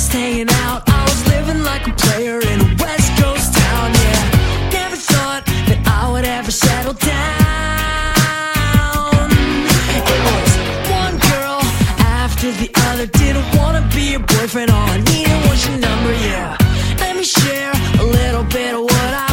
just hanging out. I was living like a player in a West Coast town, yeah. Never thought that I would ever settle down. It was one girl after the other. Didn't wanna be your boyfriend, all I needed was your number, yeah. Let me share a little bit of what I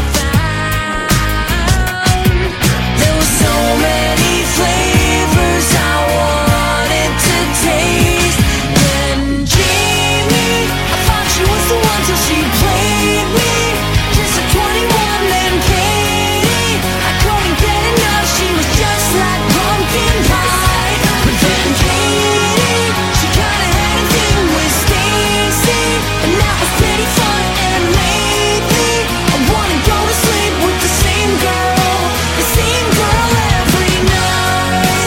found. There were so many flavors I wanted to taste. Then Jamie, I thought she was the one till she played me. Just at 21, then Katie, I couldn't get enough. She was just like pumpkin pie. But then Katie, she kinda had a thing with Stacy, and that was pretty fun. And lately, I wanna go to sleep with the same girl every night.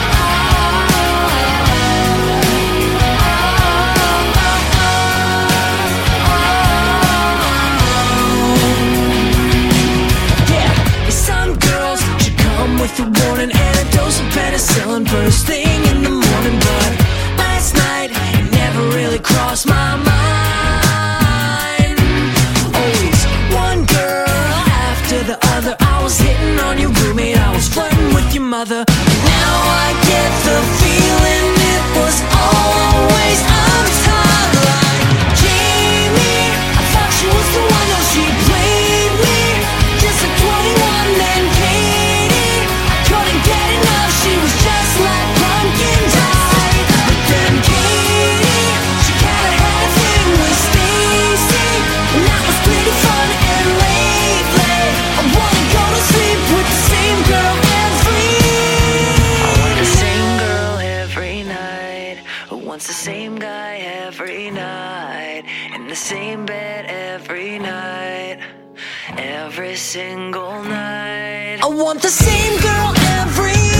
Yeah, some girls should come with a warning and a dose of penicillin first thing in the morning. But last night, it never really crossed my mind. Always one girl after the other. I was hitting on your roommate, I was flirting with your mother. Now I get the feeling it was always up top. Like Jamie, I thought she was the one, though she played me. Just at 21, then Katie, I couldn't get enough. She was just like pumpkin pie. But then Katie, she kinda had a thing with Stacy, and that was pretty fun. And lately, I wanna go to sleep with the same girl every night. Who wants the same guy every night? In the same bed every night, every single night. I want the same girl every